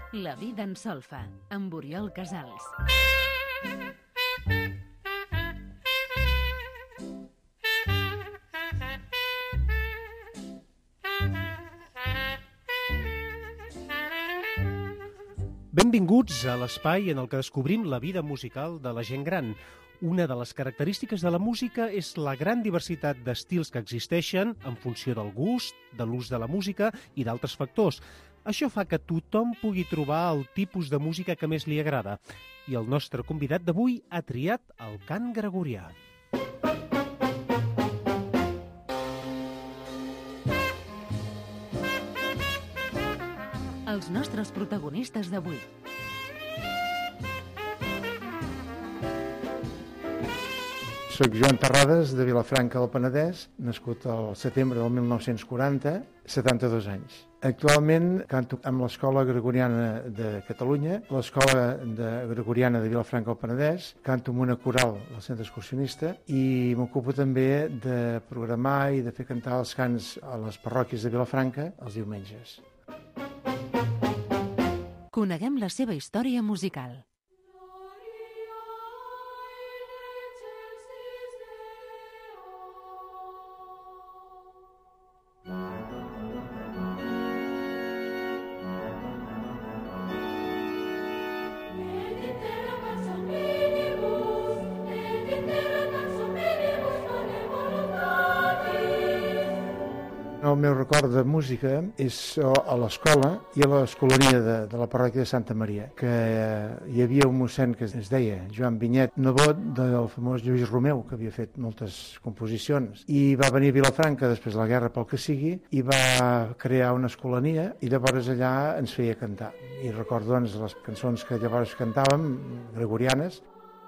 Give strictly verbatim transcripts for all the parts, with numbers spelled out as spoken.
La vida en solfa, amb Oriol Casals. Benvinguts a l'espai en el que descobrim la vida musical de la gent gran. Una de les característiques de la música és la gran diversitat d'estils que existeixen en funció del gust, de l'ús de la música i d'altres factors. Això fa que tothom pugui trobar el tipus de música que més li agrada. I el nostre convidat d'avui ha triat el cant gregorià. Els nostres protagonistes d'avui. Soc Joan Terrades, de Vilafranca del Penedès, nascut al setembre del mil nou-cents quaranta, setanta-dos anys. Actualment canto amb l'Escola Gregoriana de Catalunya, l'Escola de Gregoriana de Vilafranca del Penedès, canto amb una coral del Centre Excursionista i m'ocupo també de programar i de fer cantar els cants a les parròquies de Vilafranca els diumenges. Coneguem la seva història musical. El meu record de música és a l'escola i a l'escolania de, de la parròquia de Santa Maria, que hi havia un mossèn que es deia Joan Vinyet, nebot del famós Lluís Romeu, que havia fet moltes composicions, i va venir a Vilafranca després de la guerra pel que sigui, i va crear una escolania, i llavors allà ens feia cantar. I recordo doncs, les cançons que llavors cantàvem, gregorianes.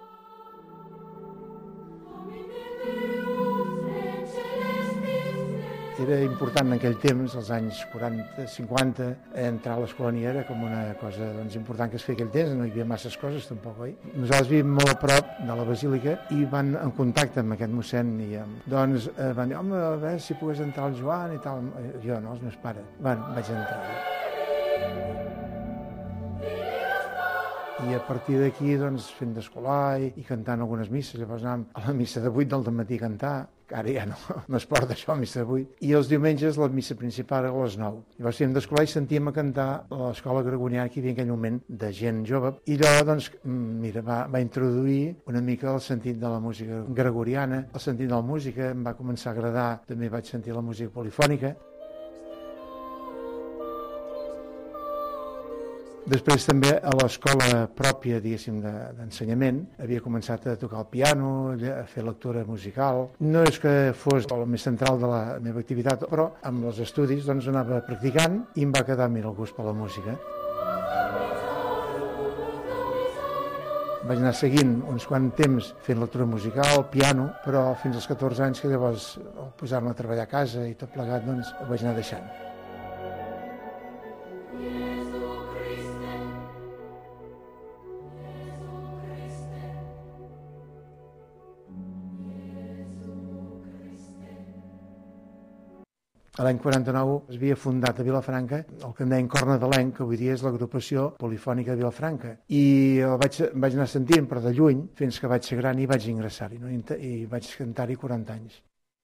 Era important en aquell temps, als anys quaranta cinquanta, entrar a l'escolania era com una cosa doncs, important que es feia aquell temps, no hi havia masses coses tampoc, oi? Nosaltres vivim molt a prop de la basílica i van en contacte amb aquest mossèn i amb... doncs eh, van dir, home, a veure si pogués entrar el Joan i tal. Jo no, els meus pares. Bueno, vaig entrar. I a partir d'aquí, doncs, fent d'escolar i, i cantant algunes misses. Llavors anàvem a la missa de vuit del dematí a cantar, que ara ja no, no es porta això, a missa de vuit. I els diumenges la missa principal era a les nou. Llavors fèiem d'escolar i sentíem a cantar a l'escola gregoriana que hi havia en aquell moment de gent jove. I allò, doncs, mira, va, va introduir una mica el sentit de la música gregoriana, el sentit de la música, em va començar a agradar, també vaig sentir la música polifònica. Després també a l'escola pròpia, diguéssim, d'ensenyament, havia començat a tocar el piano, a fer lectura musical. No és que fos el més central de la meva activitat, però amb els estudis doncs, anava practicant i em va quedar mira, el gust per la música. Vaig anar seguint uns quants temps fent lectura musical, piano, però fins als catorze anys que llavors al posar-me a treballar a casa i tot plegat doncs, ho vaig anar deixant. L'any quaranta-nou es havia fundat a Vilafranca el que en deien Cor Nadalenc, que avui dia és l'agrupació polifònica de Vilafranca. I el vaig, vaig anar sentint, però de lluny, fins que vaig ser gran i vaig ingressar-hi, no? I vaig cantar-hi quaranta anys.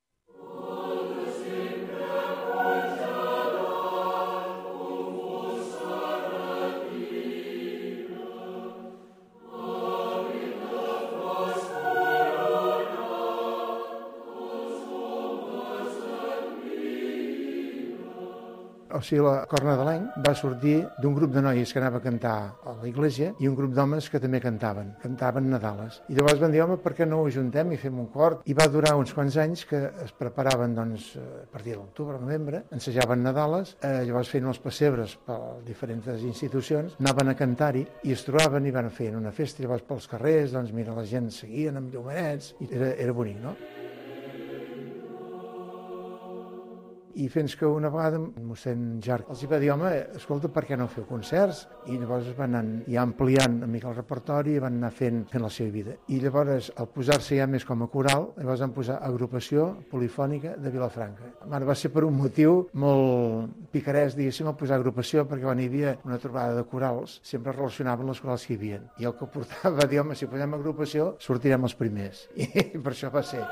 O sigui, la Cor Nadalenc va sortir d'un grup de noies que anava a cantar a la iglesia i un grup d'homes que també cantaven, cantaven Nadales. I llavors van dir, home, per què no ho ajuntem i fem un cor? I va durar uns quants anys que es preparaven, doncs, a partir de l'octubre, novembre, ensejaven Nadales, eh, llavors feien els pessebres per diferents institucions, anaven a cantar-hi i es trobaven i van fer una festa, llavors pels carrers, doncs, mira, la gent seguien amb llumenets, i era, era bonic, no? I fins que una vegada mossèn Jarc els hi va dir, home, escolta, per què no feu concerts? I llavors es van anar ja ampliant una mica el repertori i van anar fent, fent la seva vida. I llavors, al posar-se ja més com a coral, llavors van posar agrupació polifònica de Vilafranca. Ara va ser per un motiu molt picarès, diguéssim, al posar agrupació, perquè quan hi havia una trobada de corals, sempre relacionaven les corals que hi havia. I el que portava va dir, home, si posem agrupació, sortirem els primers. I per això va ser.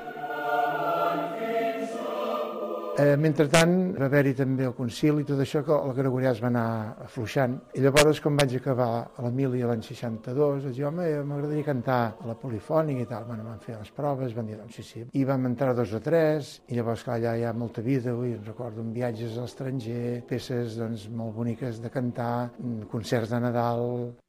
Eh, mentrestant, va haver-hi també el concili i tot això, que el gregorià es va anar afluixant. I llavors, quan vaig acabar a l'Emília l'any seixanta-dos, vaig dir, home, m'agradaria cantar a la polifònica i tal. Bueno, van fer les proves, van dir, doncs sí, sí. I vam entrar dos o tres, i llavors, clar, allà hi ha molta vida, ui, recordo en viatges a l'estranger, peces doncs, molt boniques de cantar, concerts de Nadal.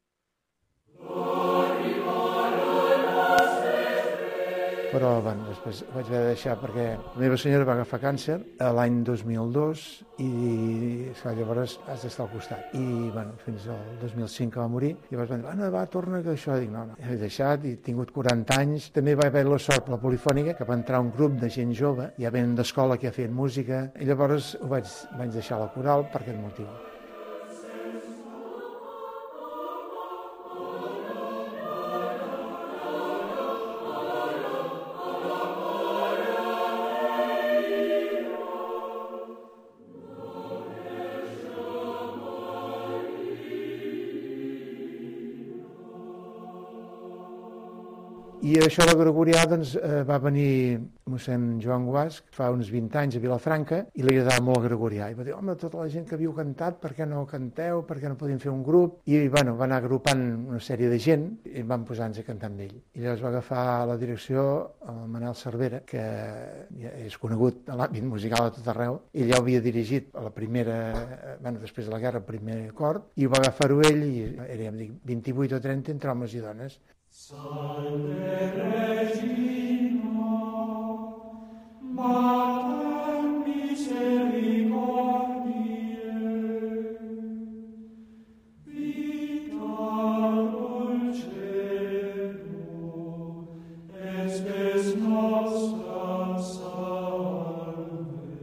Però bueno, després vaig haver de deixar perquè la meva senyora va agafar càncer l'any dos mil dos i esclar, llavors has d'estar al costat. I bueno, fins al dos mil cinc que va morir, i llavors van dir, Anna, va, torna, que això. Dic, no, no, he deixat, he tingut quaranta anys. També va haver la sort per la polifònica que va entrar un grup de gent jove, ja venen d'escola que ja feien música, i llavors ho vaig, vaig deixar la coral per aquest motiu. I això del gregorià doncs, eh, va venir mossèn Joan Guasc fa uns vint anys a Vilafranca i li agradava molt el gregorià. I va dir, home, tota la gent que havíeu cantat, per què no canteu, per què no podíem fer un grup? I bueno, va anar agrupant una sèrie de gent i van posar-nos a cantar amb ell. I llavors va agafar la direcció el Manel Cervera, que ja és conegut a l'àmbit musical a tot arreu. Ell ja havia dirigit a la primera, bueno, després de la guerra, el primer cor, i ho va agafar-ho ell i érem vint-i-vuit o trenta entre homes i dones. Salve Regina, Mater Misericordiae, Vita dulcedo, espes nostra salve.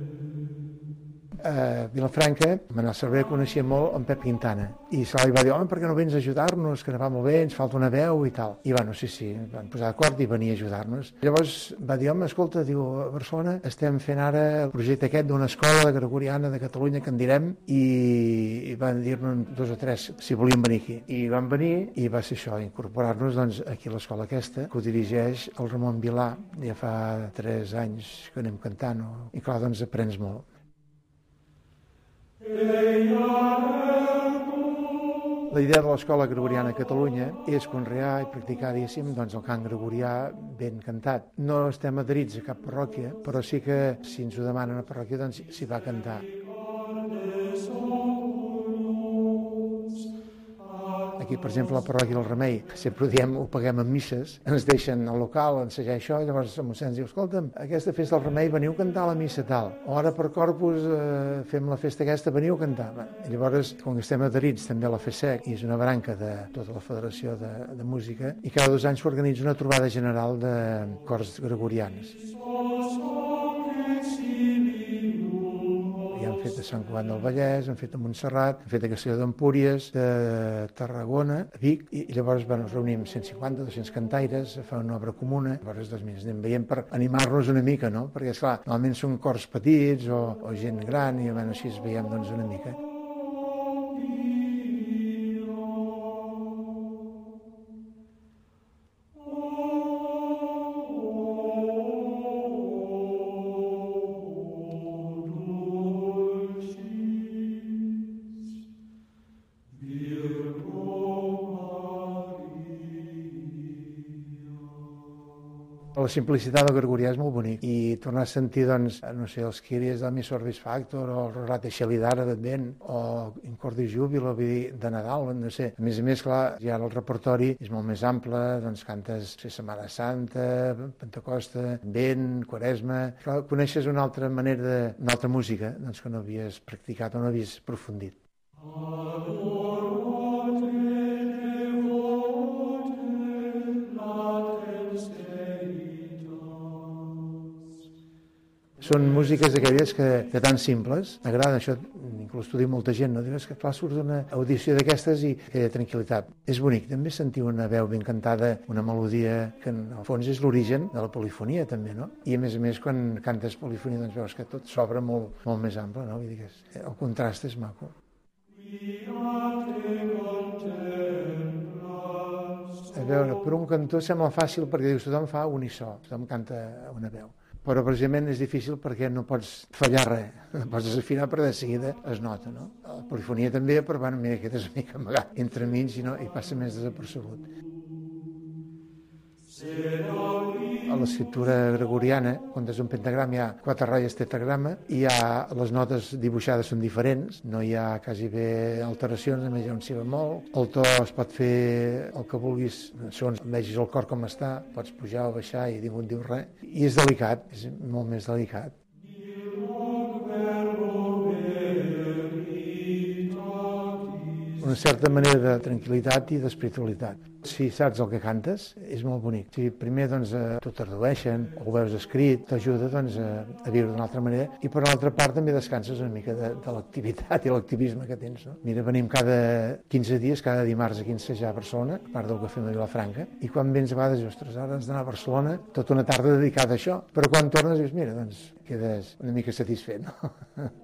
A Vilafranca, Manel Cervera coneixia molt en Pep Quintana i se li va dir, home, per què no vens a ajudar-nos, que no va molt bé, ens falta una veu i tal. I bueno, sí, sí, van posar d'acord i venia a ajudar-nos. Llavors va dir, home, escolta, diu, a Barcelona estem fent ara el projecte aquest d'una escola de gregoriana de Catalunya que en direm, i, i van dir-nos dos o tres si volien venir aquí. I van venir i va ser això, incorporar-nos doncs, aquí a l'escola aquesta, que ho dirigeix el Ramon Vilà, ja fa tres anys que anem cantant, no? I clar, doncs aprens molt. La idea de l'Escola Gregoriana a Catalunya és conrear i practicar, diguéssim, doncs, el cant gregorià ben cantat. No estem adherits a cap parròquia, però sí que si ens ho demanen a parròquia, doncs s'hi va cantar. Aquí, per exemple, la parròquia del Remei, sempre ho diem, ho paguem en misses, ens deixen al local ensejar això, i llavors el mossèn diu, escolta'm, aquesta festa del Remei veniu a cantar a la missa tal, o ara per Corpus eh, fem la festa aquesta, veniu a cantar. Bé, i llavors, com que estem adherits també a la FESEC, i és una branca de tota la Federació de, de Música, i cada dos anys s'organitza una trobada general de cors gregorianes. Han fet a Sant Cugat del Vallès, han fet a Montserrat, han fet a Castelló d'Empúries, de Tarragona, a Vic, i llavors bueno, ens reunim cent cinquanta, dos-cents cantaires, a fer una obra comuna, llavors doncs, mira, anem veient per animar-nos una mica, no? Perquè, esclar, normalment són cors petits o, o gent gran, i bueno, així es veiem doncs, una mica. La simplicitat del gregorià és molt bonic i tornar a sentir, doncs, no sé, els Kyries del Mi Sorbis Factor o el Rorate Xelidara d'Advent o In Corde Jubilo, vull dir, de Nadal, no sé. A més a més, clar, ja el repertori és molt més ample, doncs cantes no sé, Setmana Santa, Pentecosta, Advent, Quaresma. Clar, coneixes una altra manera, de, una altra música doncs, que no havies practicat o no havies aprofundit. Són músiques aquelles que, que tan simples, m'agrada això, inclús t'ho diu molta gent, no? Dius que clar, surt d'una audició d'aquestes i aquella tranquil·litat. És bonic, també sentir una veu ben cantada, una melodia que en el fons és l'origen de la polifonia també, no? I a més a més quan cantes polifonia doncs veus que tot s'obre molt, molt més ample, no? Vull dir que és, el contrast és maco. A veure, per un cantó sembla fàcil perquè dius tothom fa un i so, tothom canta una veu. Però precisament és difícil perquè no pots fallar res, no pots desafinar però de seguida es nota, no? La polifonia també, però bueno, mira, aquest és una mica amagat entre mig i, no, i passa més desapercebut. A l'escriptura gregoriana, quan és un pentagram hi ha quatre ratlles tetragrama i hi ha, les notes dibuixades són diferents, no hi ha quasi bé alteracions, només hi ha un si bemol. El to es pot fer el que vulguis, segons vegis el cor com està, pots pujar o baixar i ningú en diu res. I és delicat, és molt més delicat. Una certa manera de tranquil·litat i d'espiritualitat. Si saps el que cantes, és molt bonic. Si primer doncs, t'ho tradueixen, o ho veus escrit, t'ajuda doncs, a, a viure d'una altra manera, i per l'altra part també descanses una mica de, de l'activitat i l'activisme que tens. No? Mira, venim cada quinze dies, cada dimarts aquí a ensejar a Barcelona, a part del que fem a Vilafranca, i quan vens a vegades, ostres, ara has d'anar a Barcelona, tota una tarda dedicada a això, però quan tornes dius, mira, doncs quedes una mica satisfet, no?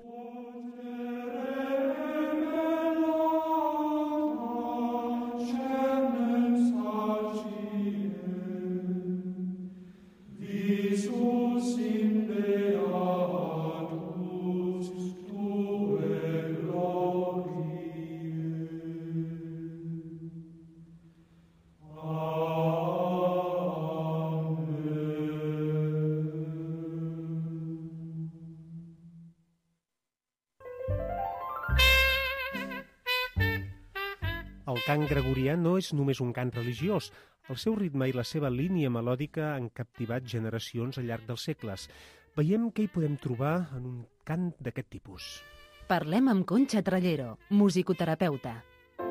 El cant gregorià no és només un cant religiós. El seu ritme i la seva línia melòdica han captivat generacions al llarg dels segles. Veiem què hi podem trobar en un cant d'aquest tipus. Parlem amb Concha Trallero, musicoterapeuta.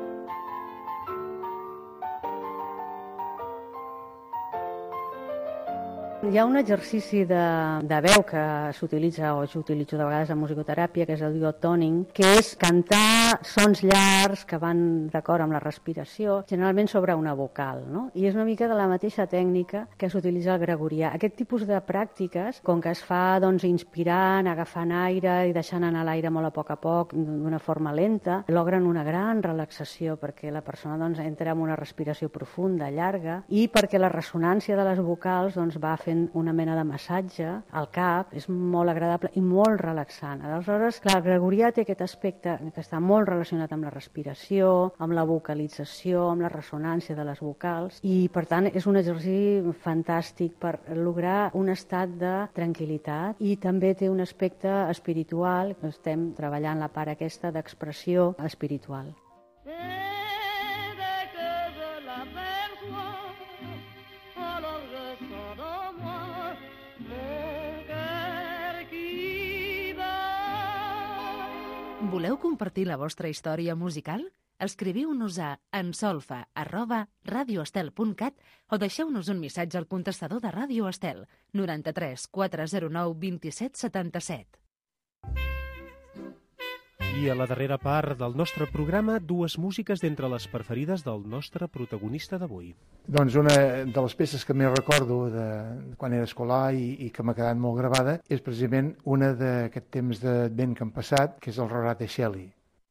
Hi ha un exercici de, de veu que s'utilitza, o jo utilitzo de vegades en musicoteràpia, que és el duotoning, que és cantar sons llargs que van d'acord amb la respiració, generalment sobre una vocal, no? I és una mica de la mateixa tècnica que s'utilitza al gregorià. Aquest tipus de pràctiques, com que es fa doncs, inspirant, agafant aire i deixant anar l'aire molt a poc a poc, d'una forma lenta, logren una gran relaxació perquè la persona doncs, entra en una respiració profunda, llarga, i perquè la ressonància de les vocals doncs, va fent una mena de massatge al cap, és molt agradable i molt relaxant. Aleshores, clar, el gregorià té aquest aspecte que està molt relacionat amb la respiració, amb la vocalització, amb la ressonància de les vocals, i per tant és un exercici fantàstic per lograr un estat de tranquil·litat, i també té un aspecte espiritual, estem treballant la part aquesta d'expressió espiritual. Voleu compartir la vostra història musical? Escriviu-nos a ensolfa arroba radioestel punt cat o deixeu-nos un missatge al contestador de Ràdio Estel noranta-tres quatre zero nou vint-i-set setanta-set. I a la darrera part del nostre programa, dues músiques d'entre les preferides del nostre protagonista d'avui. Doncs una de les peces que més recordo de quan era escolar i, i que m'ha quedat molt gravada és precisament una d'aquest temps d'advent que han passat, que és el Rorate Shelley.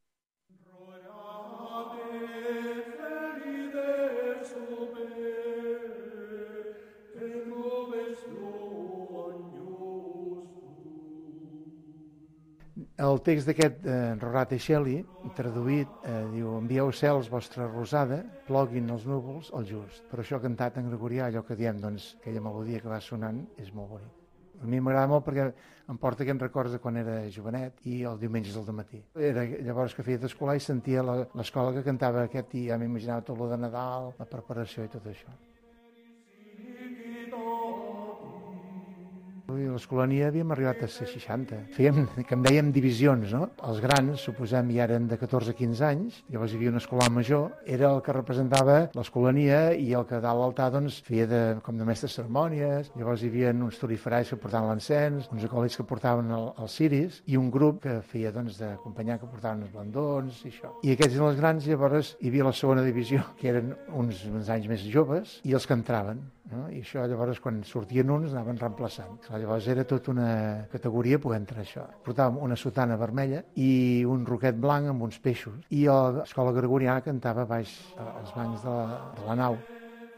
El text d'aquest eh, Rorate Shelley, traduït, eh, diu: envieu cels vostra rosada, ploguin els núvols al just. Per això cantat en gregorià, allò que diem, doncs, aquella melodia que va sonant, és molt bonic. A mi m'agrada molt perquè em porta aquests records de quan era jovenet i els diumenges al matí. Era llavors que feia d'escolar i sentia l'escola que cantava aquest i ja m'imaginava tot lo de Nadal, la preparació i tot això. l'escolania havíem arribat a ser seixanta. Fèiem, que en dèiem divisions, no? Els grans, suposem, ja eren de catorze a quinze anys, llavors hi havia un escolar major, era el que representava l'escolania i el que dalt l'altar, doncs, feia de, com de mestres cerimònies, llavors hi havia uns turifarais que portaven l'encens, uns acòlits que portaven el, els ciris i un grup que feia, doncs, d'acompanyar que portaven els blandons i això. I aquests eren els grans, llavors hi havia la segona divisió, que eren uns, uns anys més joves i els que entraven, no? I això llavors quan sortien uns anaven reemplaçant. Llavors era tota una categoria poder entrar això. Portàvem una sotana vermella i un roquet blanc amb uns peixos i a l'escola gregoriana cantava baix als bancs de la, de la nau.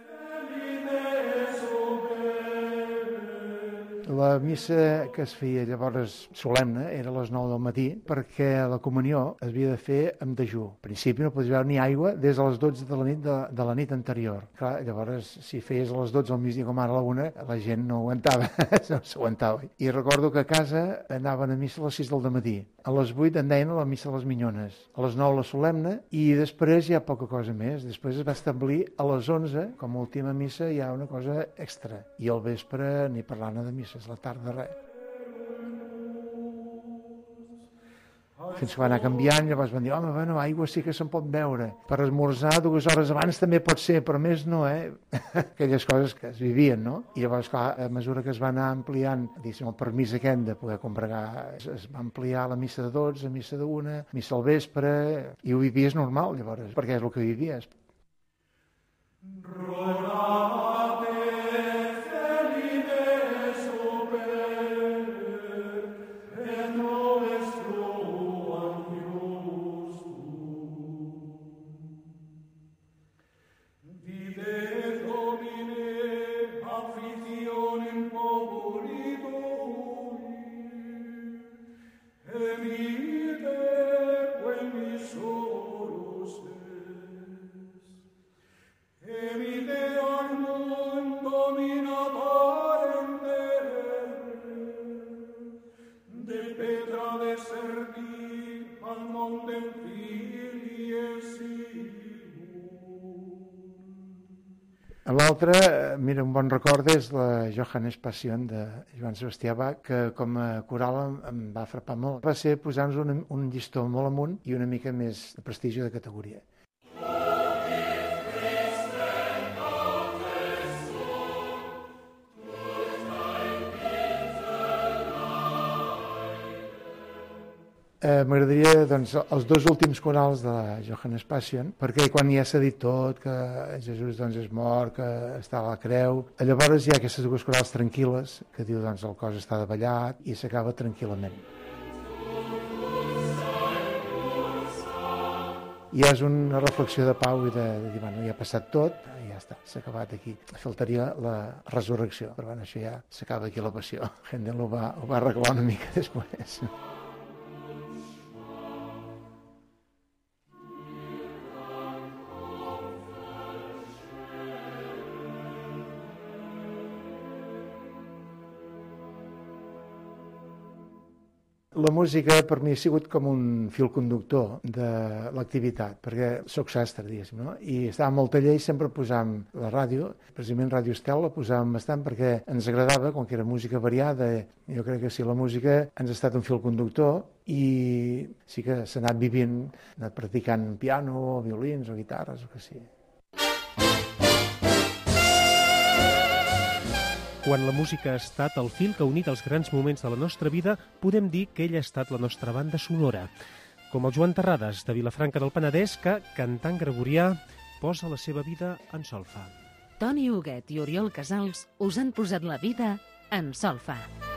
La missa que es feia llavors solemne era a les nou del matí perquè la comunió es havia de fer amb dejú. Al principi no podies beure ni aigua des de les dotze de la nit de, de la nit anterior. Clar, llavors, si feies a les dotze al migdia com ara a la una, la gent no aguantava, no s'aguantava. I recordo que a casa anaven a missa a les sis del matí. A les vuit en deien a la missa a les minyones. A les nou la solemne i després hi ha poca cosa més. Després es va establir a les onze, com a última missa, hi ha una cosa extra. I al vespre ni parlar-ne de missa. La tarda res. Fins que va anar canviant, llavors van dir, home, bueno, aigua sí que se'n pot beure. Per esmorzar dues hores abans també pot ser, però més no, eh? Aquelles coses que es vivien, no? I llavors, clar, a mesura que es va anar ampliant, diguéssim, el permís aquest de poder combregar, es va ampliar la missa de dotze, missa d'una, missa al vespre, i ho vivies normal, llavors, perquè és el que vivies. L'altre, mira, un bon record és la Johannes Passion de Joan Sebastià Bach, que com a coral em, em va frapar molt. Va ser posar-nos un, un llistó molt amunt i una mica més de prestigi de categoria. Eh, M'agradaria, doncs, els dos últims corals de la Johannes Passion, perquè quan ja s'ha dit tot, que Jesús doncs, és mort, que està a la creu, llavors hi ha aquestes dues corals tranquil·les, que diu doncs, el cos està davallat i s'acaba tranquil·lament. I és una reflexió de pau i de, de dir, bueno, ja ha passat tot, i ja està, s'ha acabat aquí. Faltaria la resurrecció, però bueno, això ja s'acaba aquí la passió. Händel ho va, ho va arreglar una mica després. La música per mi ha sigut com un fil conductor de l'activitat, perquè soc sastre, diguéssim, no? I estàvem al taller i sempre posàvem la ràdio, precisament Ràdio Estel la posàvem bastant perquè ens agradava, com que era música variada, jo crec que sí, la música ens ha estat un fil conductor i sí que s'ha anat vivint, ha anat practicant piano, o violins o guitarres, o que sí. Quan la música ha estat el fil que ha unit els grans moments de la nostra vida, podem dir que ella ha estat la nostra banda sonora. Com el Joan Terrades, de Vilafranca del Penedès, que, cantant gregorià, posa la seva vida en solfa. Toni Huguet i Oriol Casals us han posat la vida en solfa.